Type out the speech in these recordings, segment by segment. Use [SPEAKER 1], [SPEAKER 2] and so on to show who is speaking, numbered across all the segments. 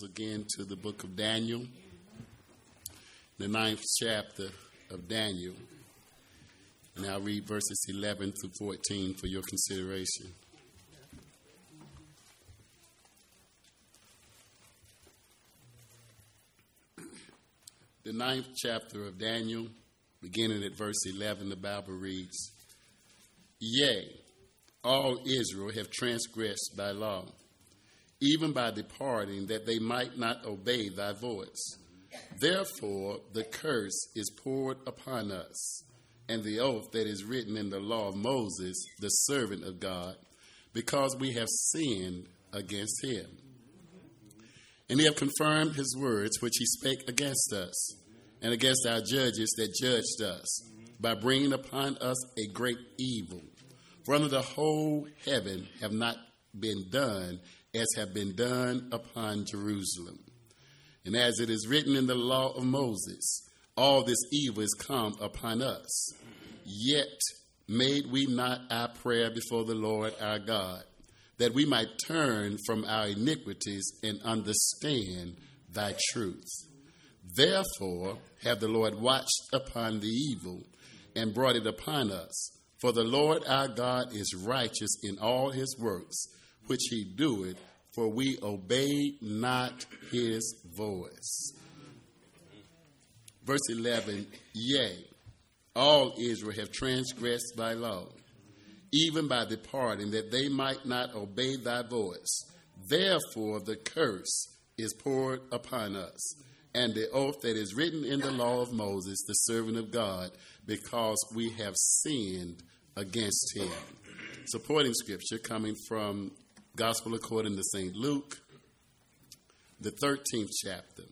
[SPEAKER 1] Bibles again to the book of Daniel, the 9th chapter of Daniel. And I'll read verses 11 through 14 for your consideration. The 9th chapter of Daniel, beginning at verse 11, the Bible reads, Yea, all Israel have transgressed thy law, even by departing, that they might not obey thy voice. Therefore the curse is poured upon us, and the oath that is written in the law of Moses, the servant of God, because we have sinned against him. And he have confirmed his words which he spake against us, and against our judges that judged us, by bringing upon us a great evil. For under the whole heaven have not been done as have been done upon Jerusalem. And as it is written in the law of Moses, all this evil is come upon us. Yet made we not our prayer before the Lord our God, that we might turn from our iniquities and understand thy truth. Therefore have the Lord watched upon the evil and brought it upon us. For the Lord our God is righteous in all his works, which he doeth, for we obey not his voice. Verse 11, Yea, all Israel have transgressed thy law, even by departing, that they might not obey thy voice. Therefore the curse is poured upon us, and the oath that is written in the law of Moses, the servant of God, because we have sinned against him. Supporting scripture coming from Gospel according to St. Luke, the 13th chapter.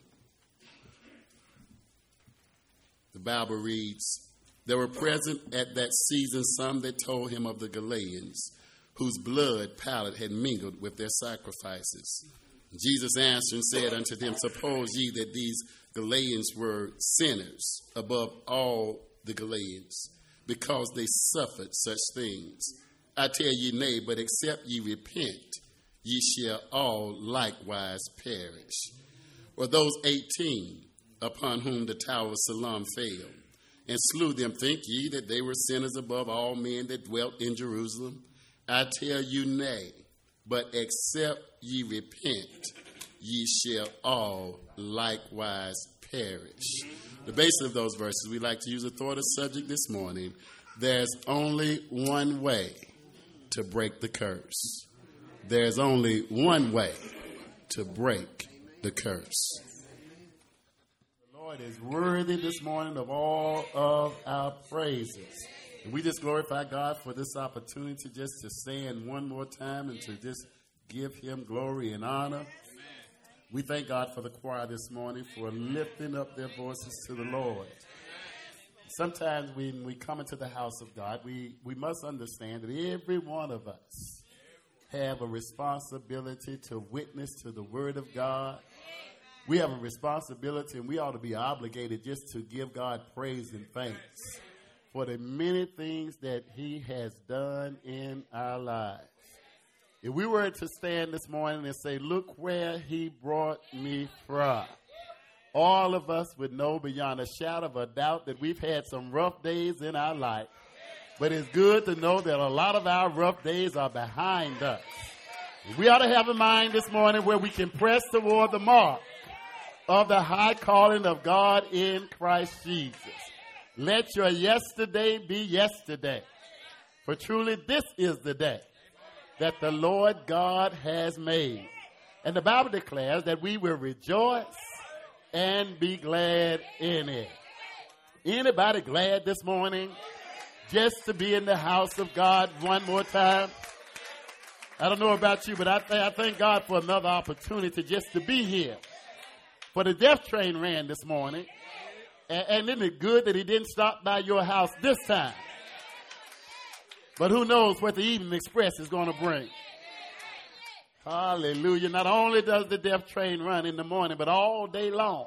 [SPEAKER 1] The Bible reads, There were present at that season some that told him of the Galileans, whose blood Pilate had mingled with their sacrifices. Jesus answered and said unto them, Suppose ye that these Galileans were sinners above all the Galileans, because they suffered such things? I tell you, nay, but except ye repent, ye shall all likewise perish. Or those 18 upon whom the tower of Siloam fell, and slew them, think ye that they were sinners above all men that dwelt in Jerusalem? I tell you, nay, but except ye repent, ye shall all likewise perish. The basis of those verses, we like to use a thought of subject this morning. There's only one way to break the curse. There's only one way to break the curse. The Lord is worthy this morning of all of our praises. And we just glorify God for this opportunity just to stand one more time and to just give him glory and honor. We thank God for the choir this morning for lifting up their voices to the Lord. Sometimes when we come into the house of God, we must understand that every one of us have a responsibility to witness to the word of God. We have a responsibility, and we ought to be obligated just to give God praise and thanks for the many things that he has done in our lives. If we were to stand this morning and say, look where he brought me from, all of us would know beyond a shadow of a doubt that we've had some rough days in our life. But it's good to know that a lot of our rough days are behind us. We ought to have a mind this morning where we can press toward the mark of the high calling of God in Christ Jesus. Let your yesterday be yesterday. For truly this is the day that the Lord God has made. And the Bible declares that we will rejoice and be glad in it. Anybody glad this morning just to be in the house of God one more time? I don't know about you, but I thank God for another opportunity just to be here. For the death train ran this morning. And isn't it good that he didn't stop by your house this time? But who knows what the Evening Express is going to bring. Hallelujah. Not only does the death train run in the morning, but all day long,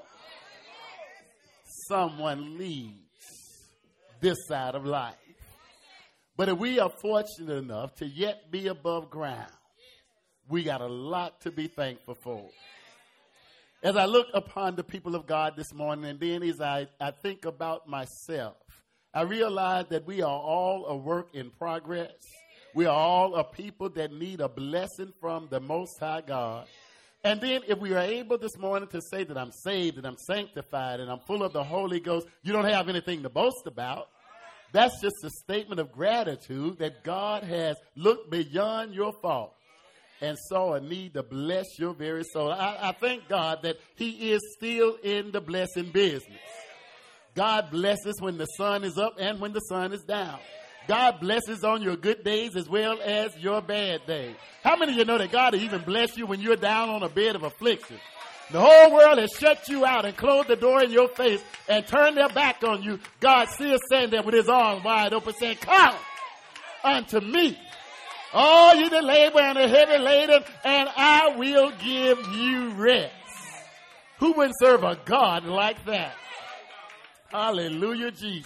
[SPEAKER 1] someone leaves this side of life. But if we are fortunate enough to yet be above ground, we got a lot to be thankful for.
[SPEAKER 2] As I look upon the people of God this morning, and then as I think about myself, I realize that we are all a work in progress. We are all a people that need a blessing from the Most High God. And then if we are able this morning to say that I'm saved and I'm sanctified and I'm full of the Holy Ghost, you don't have anything to boast about. That's just a statement of gratitude that God has looked beyond your fault and saw a need to bless your very soul. I thank God that he is still in the blessing business. God blesses when the sun is up and when the sun is down. God blesses on your good days as well as your bad days. How many of you know that God will even bless you when you're down on a bed of affliction? The whole world has shut you out and closed the door in your face and turned their back on you. God still standing there with his arms wide open saying, come unto me, all you that labor and are heavy laden, and I will give you rest. Who wouldn't serve a God like that? Hallelujah, Jesus.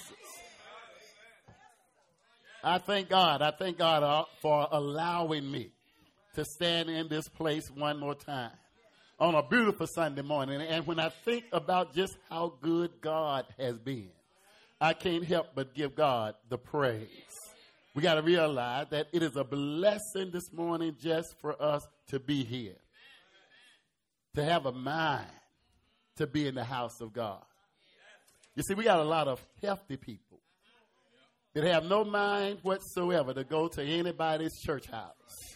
[SPEAKER 2] I thank God. I thank God for allowing me to stand in this place one more time on a beautiful Sunday morning. And when I think about just how good God has been, I can't help but give God the praise. We got to realize that it is a blessing this morning just for us to be here, to have a mind to be in the house of God. You see, we got a lot of healthy people that have no mind whatsoever to go to anybody's church house.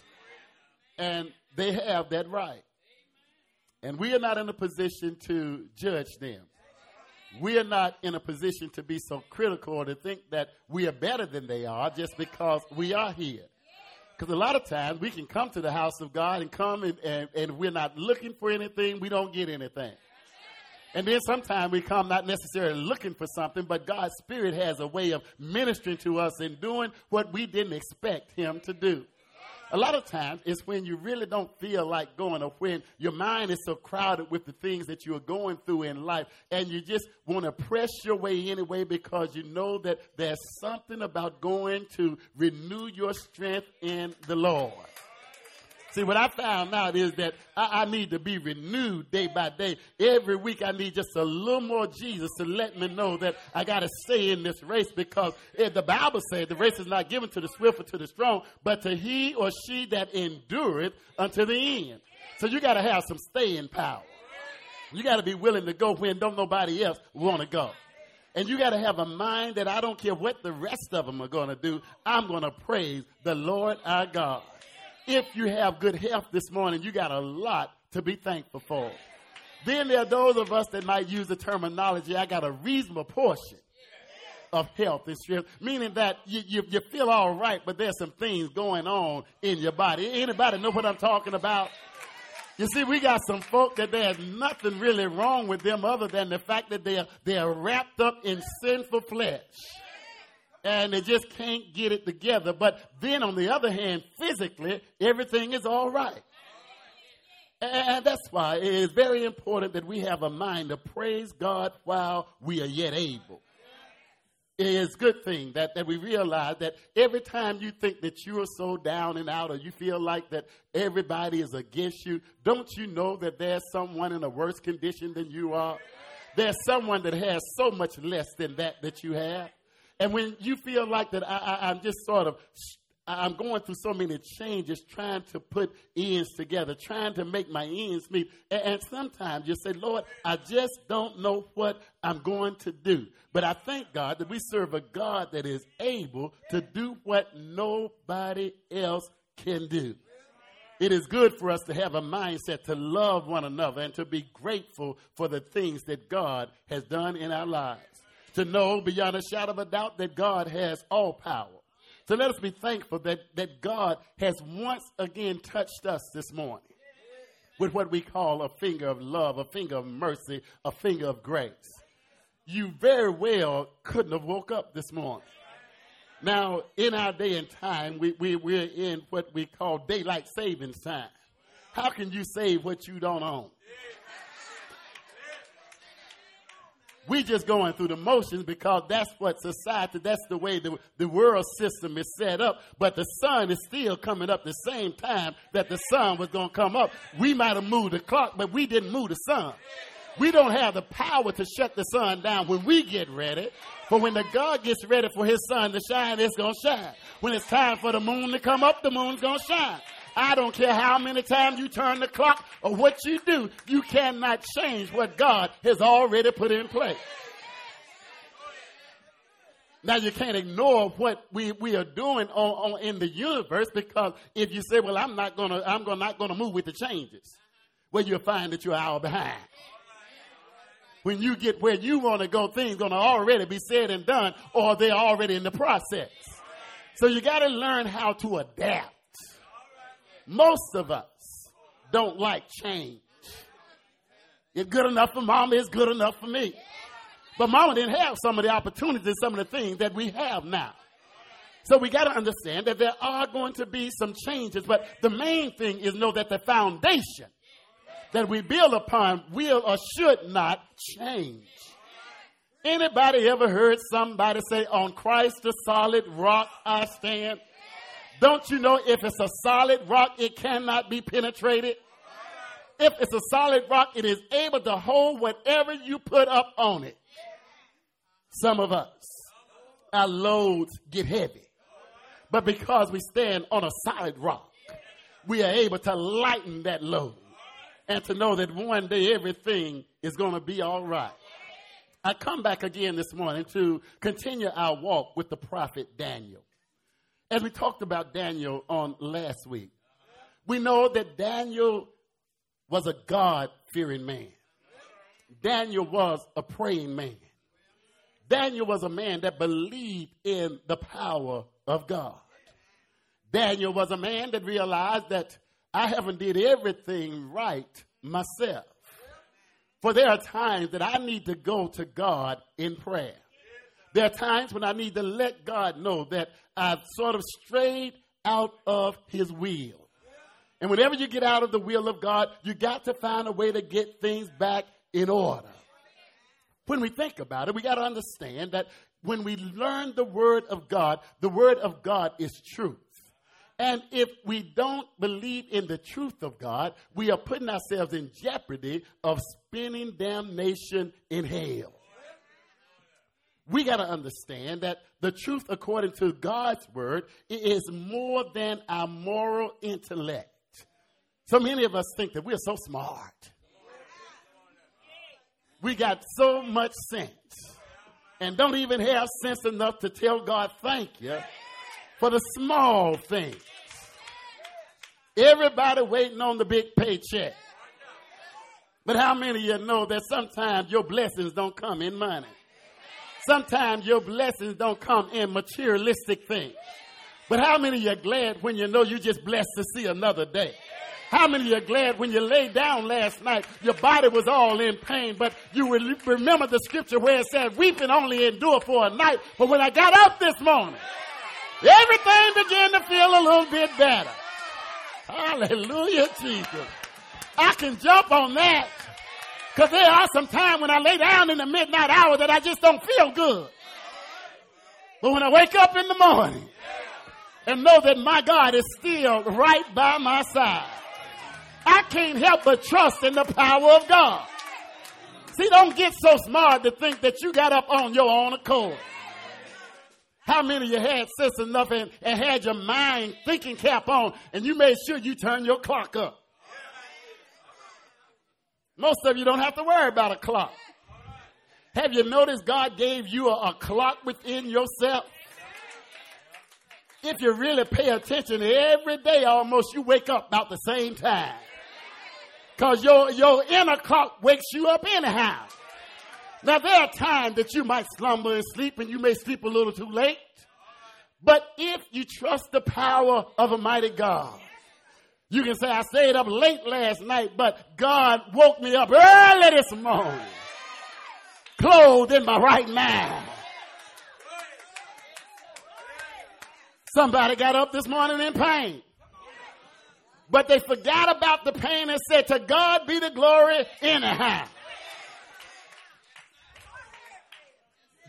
[SPEAKER 2] And they have that right. And we are not in a position to judge them. We are not in a position to be so critical or to think that we are better than they are just because we are here. Because a lot of times we can come to the house of God and come and we're not looking for anything. We don't get anything. And then sometimes we come not necessarily looking for something, but God's Spirit has a way of ministering to us and doing what we didn't expect him to do. A lot of times it's when you really don't feel like going, or when your mind is so crowded with the things that you are going through in life, and you just want to press your way anyway because you know that there's something about going to renew your strength in the Lord. See, what I found out is that I need to be renewed day by day. Every week I need just a little more Jesus to let me know that I got to stay in this race, because the Bible says the race is not given to the swift or to the strong, but to he or she that endureth unto the end. So you got to have some staying power. You got to be willing to go when don't nobody else want to go. And you got to have a mind that I don't care what the rest of them are going to do, I'm going to praise the Lord our God. If you have good health this morning, you got a lot to be thankful for. Then there are those of us that might use the terminology, I got a reasonable portion of health and strength, meaning that you feel all right, but there's some things going on in your body. Anybody know what I'm talking about? You see, we got some folk that there's nothing really wrong with them other than the fact that they are wrapped up in sinful flesh. And they just can't get it together. But then on the other hand, physically, everything is all right. And that's why it is very important that we have a mind to praise God while we are yet able. It is a good thing that we realize that every time you think that you are so down and out, or you feel like that everybody is against you, don't you know that there's someone in a worse condition than you are? There's someone that has so much less than that you have. And when you feel like that I'm just I'm going through so many changes, trying to put ends together, trying to make my ends meet. And sometimes you say, Lord, I just don't know what I'm going to do. But I thank God that we serve a God that is able to do what nobody else can do. It is good for us to have a mindset to love one another and to be grateful for the things that God has done in our lives. To know beyond a shadow of a doubt that God has all power. So let us be thankful that God has once again touched us this morning with what we call a finger of love, a finger of mercy, a finger of grace. You very well couldn't have woke up this morning. Now, in our day and time, we're in what we call daylight savings time. How can you save what you don't own? We just going through the motions because that's what society, that's the way the world system is set up. But the sun is still coming up the same time that the sun was going to come up. We might have moved the clock, but we didn't move the sun. We don't have the power to shut the sun down when we get ready. But when the God gets ready for his sun to shine, it's going to shine. When it's time for the moon to come up, the moon's going to shine. I don't care how many times you turn the clock or what you do, you cannot change what God has already put in place. Now, you can't ignore what we are doing in the universe, because if you say, well, I'm not going to move with the changes, well, you'll find that you're an hour behind. When you get where you want to go, things going to already be said and done, or they're already in the process. So you got to learn how to adapt. Most of us don't like change. It's good enough for mama, it's good enough for me. But mama didn't have some of the opportunities, some of the things that we have now. So we got to understand that there are going to be some changes, but the main thing is know that the foundation that we build upon will or should not change. Anybody ever heard somebody say, on Christ the solid rock I stand? Don't you know if it's a solid rock, it cannot be penetrated? If it's a solid rock, it is able to hold whatever you put up on it. Some of us, our loads get heavy. But because we stand on a solid rock, we are able to lighten that load and to know that one day everything is going to be all right. I come back again this morning to continue our walk with the prophet Daniel. As we talked about Daniel on last week, we know that Daniel was a God-fearing man. Daniel was a praying man. Daniel was a man that believed in the power of God. Daniel was a man that realized that I haven't did everything right myself. For there are times that I need to go to God in prayer. There are times when I need to let God know that I've sort of strayed out of his will. And whenever you get out of the will of God, you got to find a way to get things back in order. When we think about it, we got to understand that when we learn the word of God is truth. And if we don't believe in the truth of God, we are putting ourselves in jeopardy of spending damnation in hell. We got to understand that the truth according to God's word is more than our moral intellect. So many of us think that we're so smart. We got so much sense and don't even have sense enough to tell God thank you for the small things. Everybody waiting on the big paycheck. But how many of you know that sometimes your blessings don't come in money? Sometimes your blessings don't come in materialistic things. But how many of you are glad when you know you're just blessed to see another day? How many of you are glad when you laid down last night, your body was all in pain, but you remember the scripture where it said, weeping only endure for a night, but when I got up this morning, everything began to feel a little bit better. Hallelujah, Jesus. I can jump on that because there are some times when I lay down in the midnight hour that I just don't feel good. But when I wake up in the morning and know that my God is still right by my side, I can't help but trust in the power of God. See, don't get so smart to think that you got up on your own accord. How many of you had sense enough and had your mind thinking cap on and you made sure you turn your clock up? Most of you don't have to worry about a clock. Have you noticed God gave you a clock within yourself? If you really pay attention, every day almost you wake up about the same time. Because your inner clock wakes you up anyhow. Now, there are times that you might slumber and sleep, and you may sleep a little too late. But if you trust the power of a mighty God, you can say, I stayed up late last night, but God woke me up early this morning, clothed in my right mind. Somebody got up this morning in pain. But they forgot about the pain and said, to God be the glory anyhow.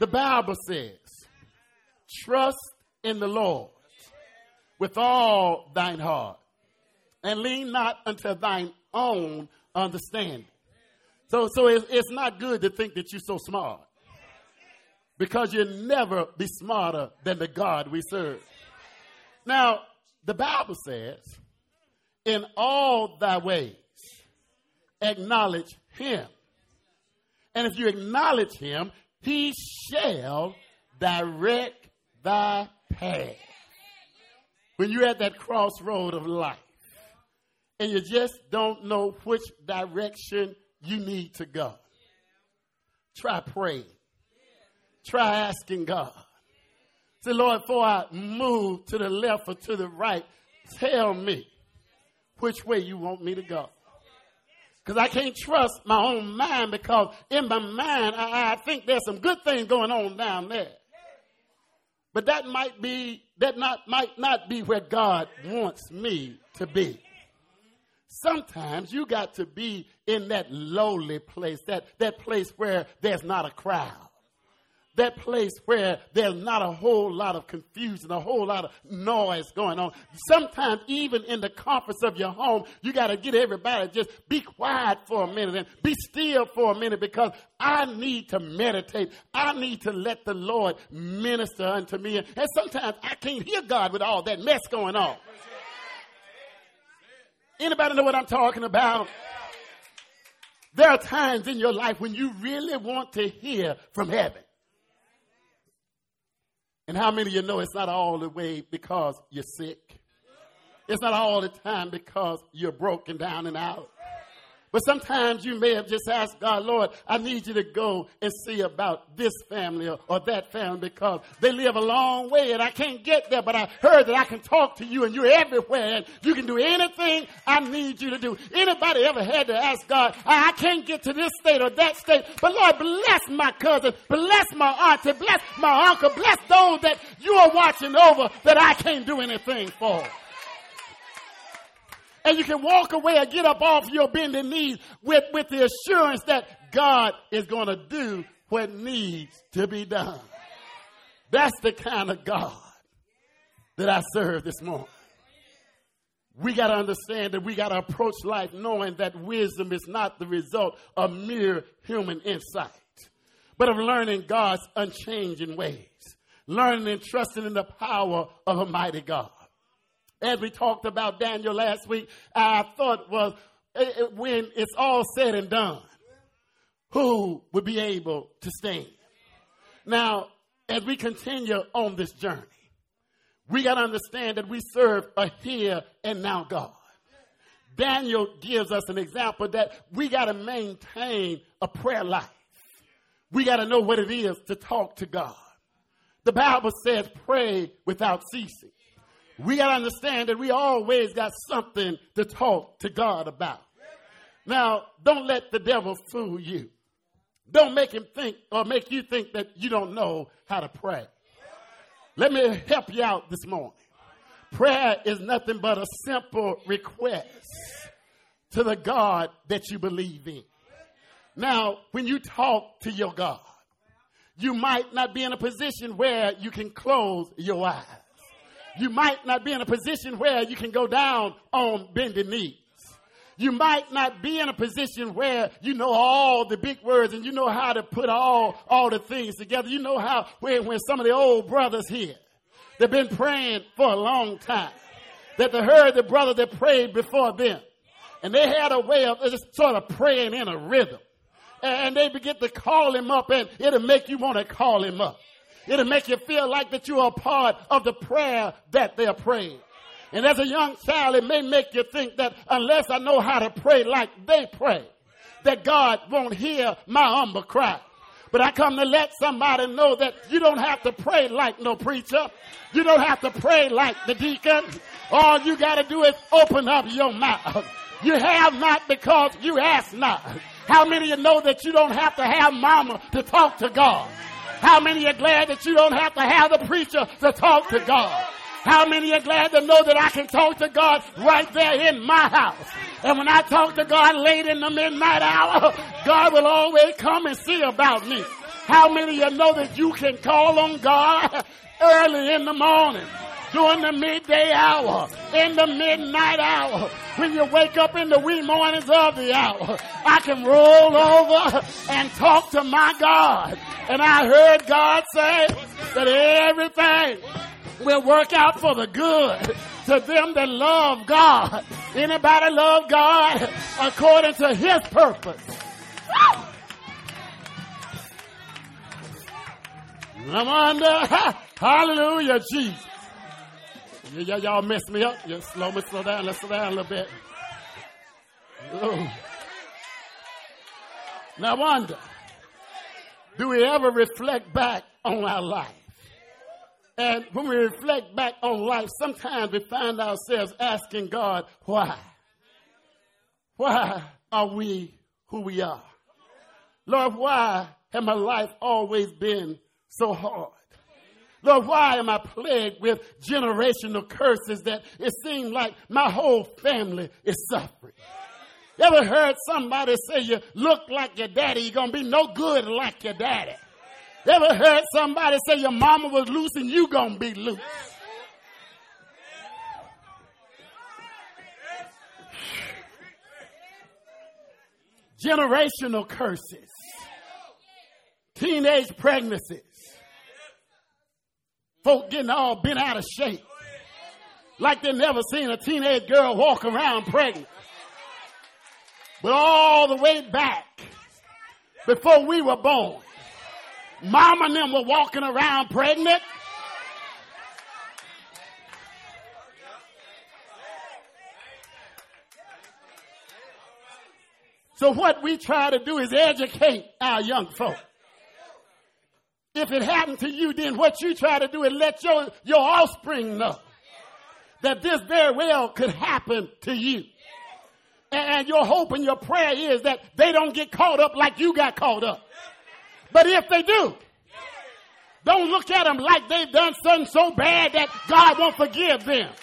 [SPEAKER 2] The Bible says, trust in the Lord with all thine heart, and lean not unto thine own understanding. So it's not good to think that you're so smart, because you'll never be smarter than the God we serve. Now, the Bible says, in all thy ways, acknowledge him. And if you acknowledge him, he shall direct thy path. When you're at that crossroad of life and you just don't know which direction you need to go, try praying. Try asking God. Say, Lord, before I move to the left or to the right, tell me which way you want me to go. Because I can't trust my own mind, because in my mind, I think there's some good things going on down there. But that might not be where God wants me to be. Sometimes you got to be in that lowly place, that place where there's not a crowd. That place where there's not a whole lot of confusion, a whole lot of noise going on. Sometimes even in the comforts of your home, you got to get everybody to just be quiet for a minute and be still for a minute, because I need to meditate. I need to let the Lord minister unto me. And sometimes I can't hear God with all that mess going on. Anybody know what I'm talking about? There are times in your life when you really want to hear from heaven. And how many of you know it's not all the way because you're sick? It's not all the time because you're broken down and out. But sometimes you may have just asked God, Lord, I need you to go and see about this family or that family, because they live a long way and I can't get there. But I heard that I can talk to you and you're everywhere and you can do anything I need you to do. Anybody ever had to ask God, I can't get to this state or that state, but Lord, bless my cousin, bless my auntie, bless my uncle, bless those that you are watching over that I can't do anything for. And you can walk away and get up off your bending knees with the assurance that God is going to do what needs to be done. That's the kind of God that I serve this morning. We got to understand that we got to approach life knowing that wisdom is not the result of mere human insight, but of learning God's unchanging ways, learning and trusting in the power of a mighty God. As we talked about Daniel last week, I thought was when it's all said and done, who would be able to stand? Now, as we continue on this journey, we got to understand that we serve a here and now God. Daniel gives us an example that we got to maintain a prayer life. We got to know what it is to talk to God. The Bible says pray without ceasing. We got to understand that we always got something to talk to God about. Now, don't let the devil fool you. Don't make him think or make you think that you don't know how to pray. Let me help you out this morning. Prayer is nothing but a simple request to the God that you believe in. Now, when you talk to your God, you might not be in a position where you can close your eyes. You might not be in a position where you can go down on bended knees. You might not be in a position where you know all the big words and you know how to put all the things together. You know how when some of the old brothers here, they've been praying for a long time, that they heard the brother that prayed before them, and they had a way of just sort of praying in a rhythm. And they begin to call him up, and it'll make you want to call him up. It'll make you feel like that you are a part of the prayer that they're praying. And as a young child, it may make you think that unless I know how to pray like they pray, that God won't hear my humble cry. But I come to let somebody know that you don't have to pray like no preacher. You don't have to pray like the deacon. All you got to do is open up your mouth. You have not because you ask not. How many of you know that you don't have to have mama to talk to God? How many are glad that you don't have to have the preacher to talk to God? How many are glad to know that I can talk to God right there in my house? And when I talk to God late in the midnight hour, God will always come and see about me. How many of you know that you can call on God early in the morning, during the midday hour, in the midnight hour, when you wake up in the wee mornings of the hour? I can roll over and talk to my God. And I heard God say that everything will work out for the good to them that love God. Anybody love God according to his purpose? I'm under. Hallelujah, Jesus. Y'all messed me up. You slow down. Let's slow down a little bit. Oh. Now, I wonder, do we ever reflect back on our life? And when we reflect back on life, sometimes we find ourselves asking God, why? Why are we who we are? Lord, why has my life always been so hard? Lord, why am I plagued with generational curses that it seems like my whole family is suffering? You ever heard somebody say you look like your daddy, you're going to be no good like your daddy? You ever heard somebody say your mama was loose and you going to be loose? Generational curses. Teenage pregnancies. Folk getting all bent out of shape. Like they never seen a teenage girl walk around pregnant. But all the way back, before we were born, Mama and them were walking around pregnant. So what we try to do is educate our young folk. If it happened to you, then what you try to do is let your offspring know that this very well could happen to you. And your hope and your prayer is that they don't get caught up like you got caught up. But if they do, don't look at them like they've done something so bad that God won't forgive them.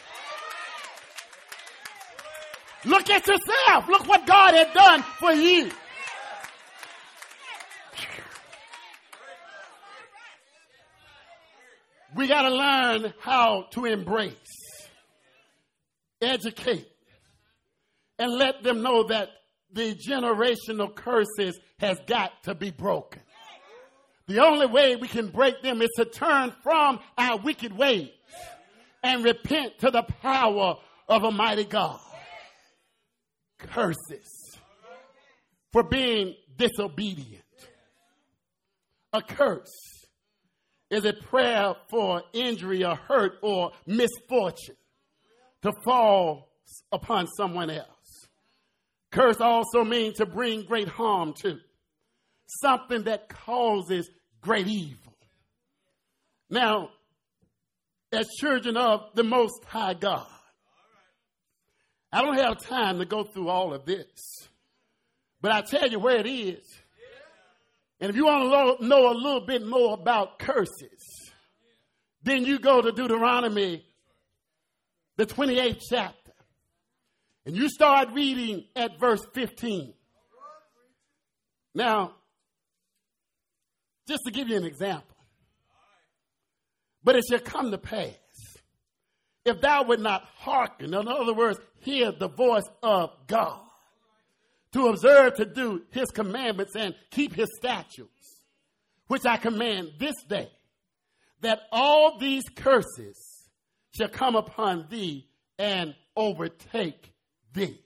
[SPEAKER 2] Look at yourself. Look what God has done for you. We got to learn how to embrace, educate, and let them know that the generational curses has got to be broken. The only way we can break them is to turn from our wicked ways and repent to the power of a mighty God. Curses for being disobedient. A curse is a prayer for injury or hurt or misfortune to fall upon someone else. Curse also means to bring great harm to. Something that causes great evil. Now, as children of the Most High God, I don't have time to go through all of this, but I tell you where it is. And if you want to know a little bit more about curses, then you go to Deuteronomy, the 28th chapter, and you start reading at verse 15. Now, just to give you an example, but it shall come to pass, if thou would not hearken, in other words, hear the voice of God, to observe to do his commandments and keep his statutes, which I command this day, that all these curses shall come upon thee and overtake thee.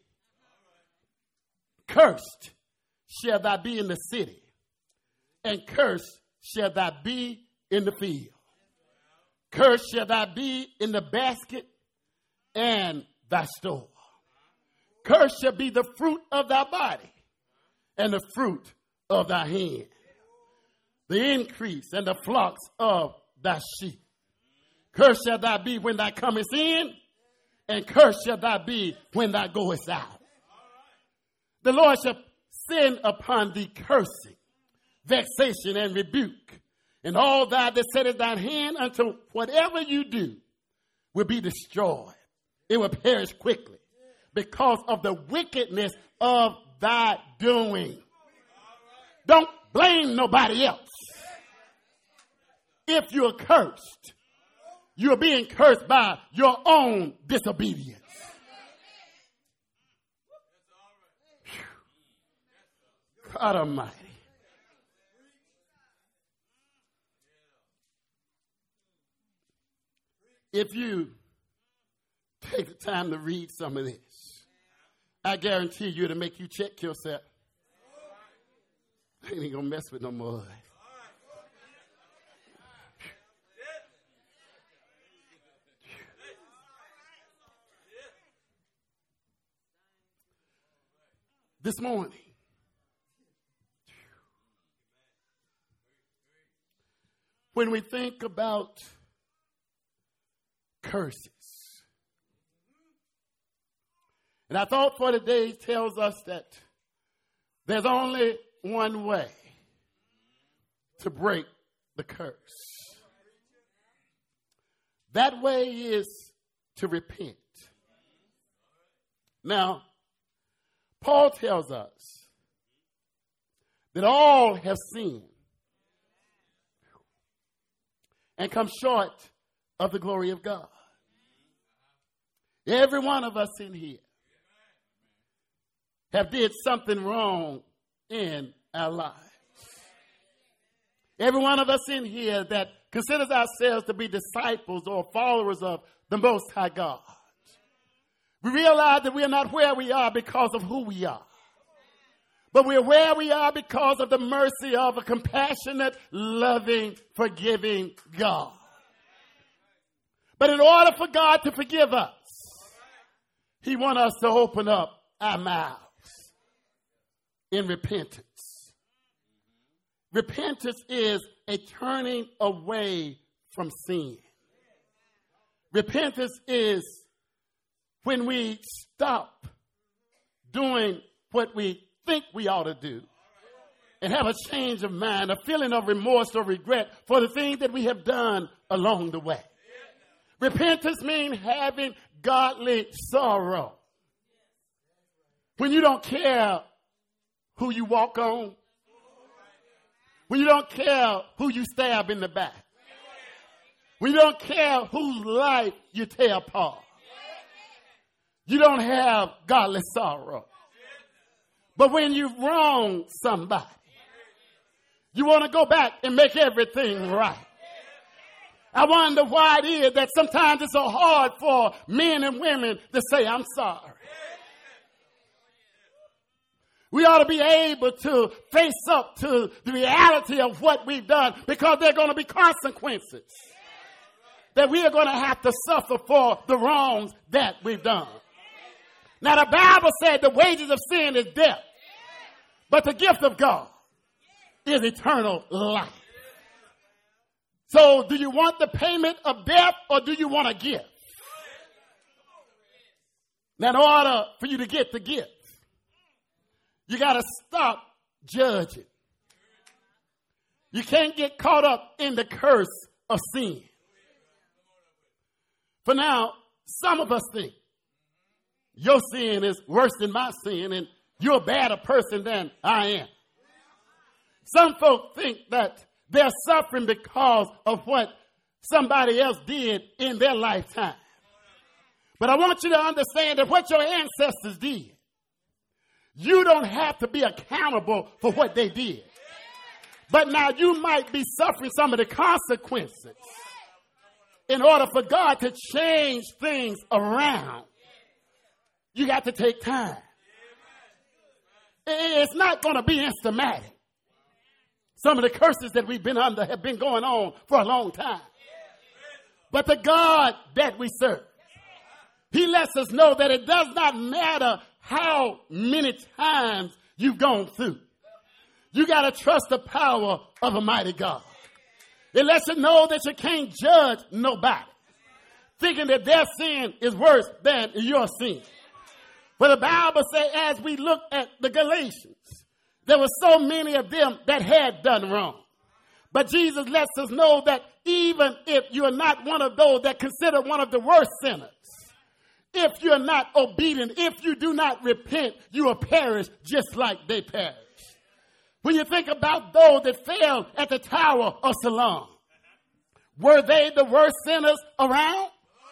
[SPEAKER 2] Cursed shall thou be in the city, and cursed shall thou be in the field. Cursed shall thou be in the basket and thy store. Cursed shall be the fruit of thy body and the fruit of thy hand, the increase and the flocks of thy sheep. Cursed shall thou be when thou comest in, and cursed shall thou be when thou goest out. The Lord shall send upon thee cursing, vexation, and rebuke, and all thou that settest thine hand unto whatever you do will be destroyed. It will perish quickly because of the wickedness of thy doing. Don't blame nobody else. if you're cursed, you're being cursed by your own disobedience. God Almighty. If you take the time to read some of this, I guarantee you it'll make you check yourself. I ain't gonna mess with no more. This morning, when we think about curses, and I thought for today tells us that there's only one way to break the curse. That way is to repent. Now, Paul tells us that all have sinned and come short of the glory of God. Every one of us in here have did something wrong in our lives. Every one of us in here that considers ourselves to be disciples or followers of the Most High God, we realize that we are not where we are because of who we are, but we are where we are because of the mercy of a compassionate, loving, forgiving God. But in order for God to forgive us, He wants us to open up our mouths in repentance. Repentance is a turning away from sin. Repentance is when we stop doing what we think we ought to do and have a change of mind, a feeling of remorse or regret for the things that we have done along the way. Repentance means having godly sorrow. When you don't care who you walk on, when you don't care who you stab in the back, when you don't care whose life you tear apart, you don't have godly sorrow. But when you wrong somebody, you want to go back and make everything right. I wonder why it is that sometimes it's so hard for men and women to say, I'm sorry. We ought to be able to face up to the reality of what we've done, because there are going to be consequences that we are going to have to suffer for the wrongs that we've done. Now, the Bible said the wages of sin is death, but the gift of God is eternal life. So do you want the payment of death, or do you want a gift? Now, in order for you to get the gift, you got to stop judging. You can't get caught up in the curse of sin. For now, some of us think your sin is worse than my sin, and you're a better person than I am. Some folk think that they're suffering because of what somebody else did in their lifetime. But I want you to understand that what your ancestors did, you don't have to be accountable for what they did. But now you might be suffering some of the consequences. In order for God to change things around, you got to take time. It's not going to be instamatic. Some of the curses that we've been under have been going on for a long time. But the God that we serve, He lets us know that it does not matter how many times you've gone through. You got to trust the power of a mighty God. It lets you know that you can't judge nobody, thinking that their sin is worse than your sin. But the Bible says, as we look at the Galatians, there were so many of them that had done wrong. But Jesus lets us know that even if you're not one of those that consider one of the worst sinners, if you're not obedient, if you do not repent, you will perish just like they perished. When you think about those that fell at the Tower of Siloam, Were they the worst sinners around?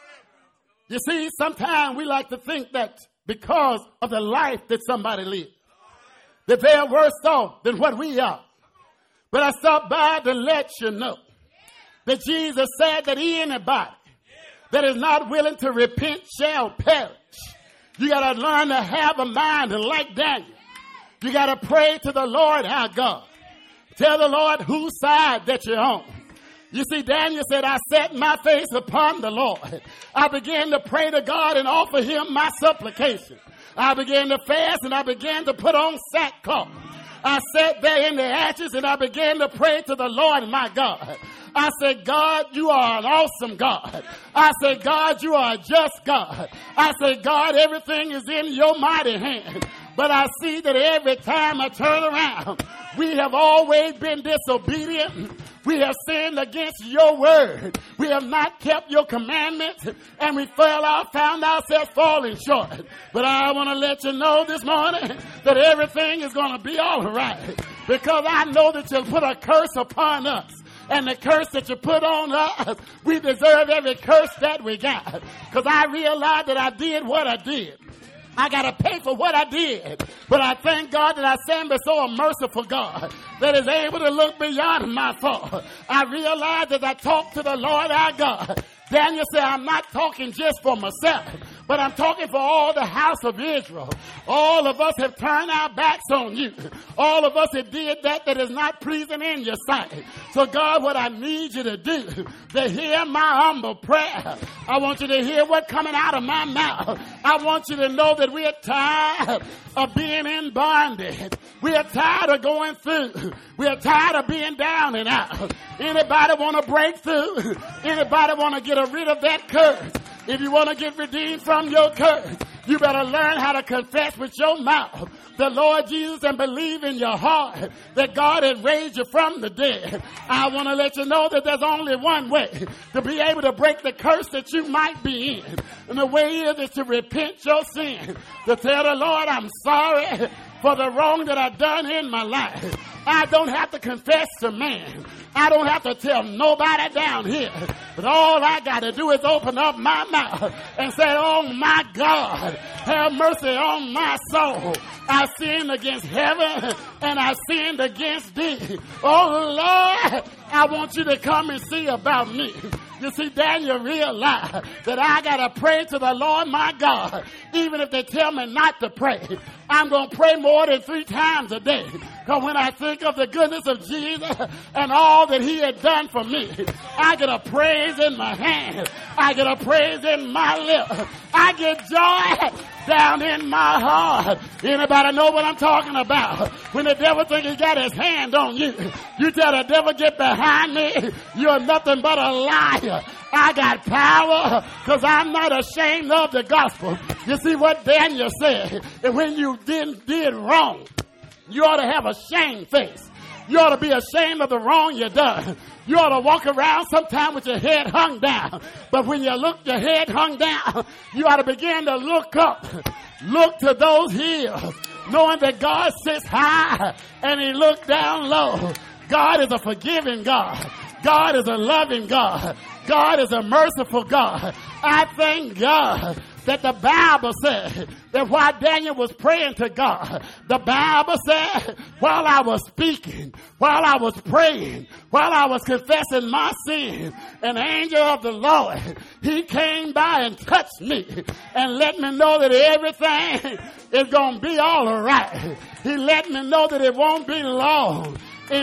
[SPEAKER 2] You see, sometimes we like to think that because of the life that somebody lived, that they are worse off than what we are. But I stopped by to let you know that Jesus said that anybody that is not willing to repent shall perish. You got to learn to have a mind like Daniel. You got to pray to the Lord our God. Tell the Lord whose side that you're on. You see, Daniel said, I set my face upon the Lord. I began to pray to God and offer him my supplication. I began to fast and I began to put on sackcloth. I sat there in the ashes and I began to pray to the Lord my God. I said, God, you are an awesome God. I said, God, you are a just God. I said, God, everything is in your mighty hand. But I see that every time I turn around, we have always been disobedient. We have sinned against your word. We have not kept your commandments, and we found ourselves falling short. But I want to let you know this morning that everything is going to be all right, because I know that you'll put a curse upon us. And the curse that you put on us, we deserve every curse that we got. Because I realized that I did what I did. I got to pay for what I did. But I thank God that I stand before a merciful God that is able to look beyond my fault. I realized that I talked to the Lord our God. Daniel said, I'm not talking just for myself, but I'm talking for all the house of Israel. All of us have turned our backs on you. All of us have did that is not pleasing in your sight. So God, what I need you to do, to hear my humble prayer. I want you to hear what's coming out of my mouth. I want you to know that we are tired of being in bondage. We are tired of going through. We are tired of being down and out. Anybody want to break through? Anybody want to get rid of that curse? If you want to get redeemed from your curse, you better learn how to confess with your mouth the Lord Jesus and believe in your heart that God has raised you from the dead. I want to let you know that there's only one way to be able to break the curse that you might be in. And the way is to repent your sin, to tell the Lord, I'm sorry for the wrong that I've done in my life. I don't have to confess to man. I don't have to tell nobody down here. But all I got to do is open up my mouth and say, oh my God, have mercy on my soul. I sinned against heaven and I sinned against thee. Oh Lord, I want you to come and see about me. You see, Daniel realized that I got to pray to the Lord my God. Even if they tell me not to pray, I'm going to pray more than 3 times a day. Because when I think of the goodness of Jesus and all that he had done for me, I get a praise in my hand. I get a praise in my lips. I get joy down in my heart. Anybody know what I'm talking about? When the devil thinks he got his hand on you, you tell the devil, get behind me. You're nothing but a liar. I got power because I'm not ashamed of the gospel. You see what Daniel said? That when you did wrong, you ought to have a shame face. You ought to be ashamed of the wrong you done. You ought to walk around sometime with your head hung down. But when you look your head hung down, you ought to begin to look up. Look to those hills, knowing that God sits high and he looks down low. God is a forgiving God. God is a loving God. God is a merciful God. I thank God that the Bible said that while Daniel was praying to God, the Bible said while I was speaking, while I was praying, while I was confessing my sin, an angel of the Lord, he came by and touched me and let me know that everything is going to be all right. He let me know that it won't be long. In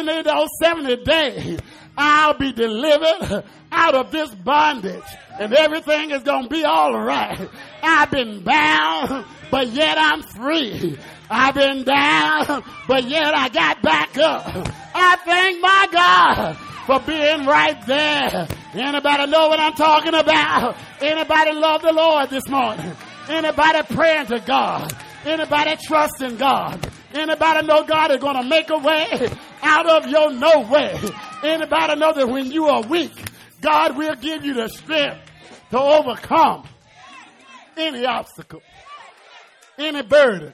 [SPEAKER 2] 70 days, I'll be delivered out of this bondage and everything is going to be all right. I've been bound, but yet I'm free. I've been down, but yet I got back up. I thank my God for being right there. Anybody know what I'm talking about? Anybody love the Lord this morning? Anybody praying to God? Anybody trusting God? Anybody know God is going to make a way out of your no way? Anybody know that when you are weak, God will give you the strength to overcome any obstacle, any burden,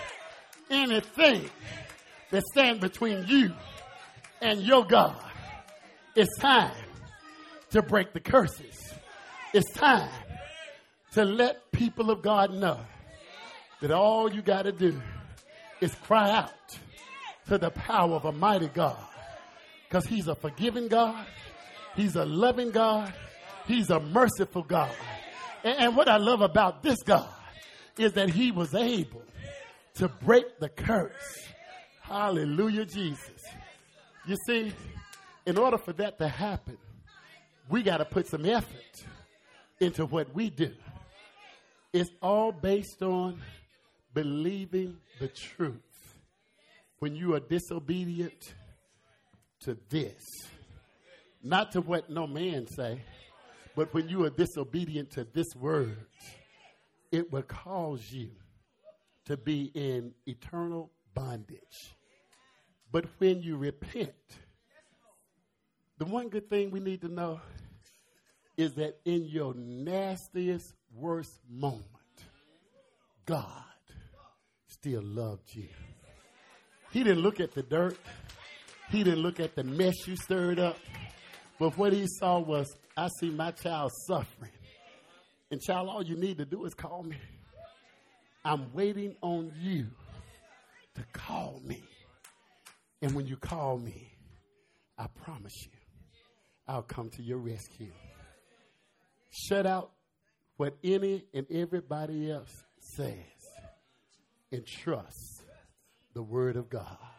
[SPEAKER 2] anything that stands between you and your God. It's time to break the curses. It's time to let people of God know that all you got to do is cry out to the power of a mighty God, because he's a forgiving God. He's a loving God. He's a merciful God. And what I love about this God is that he was able to break the curse. Hallelujah, Jesus. You see, in order for that to happen, we got to put some effort into what we do. It's all based on believing the truth. When you are disobedient to this, not to what no man say, but when you are disobedient to this word, it will cause you to be in eternal bondage. But when you repent, the one good thing we need to know is that in your nastiest, worst moment, God still loved you. He didn't look at the dirt. He didn't look at the mess you stirred up. But what he saw was, I see my child suffering. And child, all you need to do is call me. I'm waiting on you to call me. And when you call me, I promise you, I'll come to your rescue. Shut out what any and everybody else says and trust the word of God.